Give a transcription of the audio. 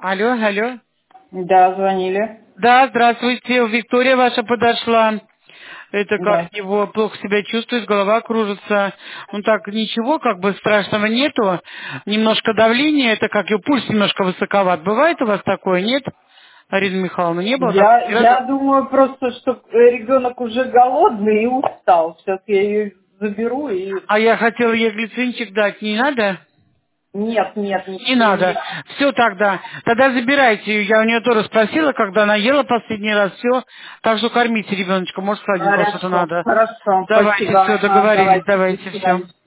Алло, алло. Да, звонили. Да, здравствуйте. Виктория ваша подошла. Это Да. как его плохо себя чувствует, голова кружится. Ну так, ничего, как бы страшного нету. Немножко давления, это как и пульс немножко высоковат. Бывает у вас такое, нет? Арина Михайловна, не было такого ни Я разу? думаю просто, что ребенок уже голодный и устал. Сейчас я ее заберу и... А я хотела ей глицинчик дать, не надо? Нет, нет, Не ничего надо. нет. Все тогда. Тогда забирайте ее. Я у нее тоже спросила, когда она ела последний раз, все. Так что кормите ребеночка. Может, сладенького что-то Хорошо, надо. хорошо, Давайте, спасибо. все, Ага, договорились, давайте, до давайте, все. свидания.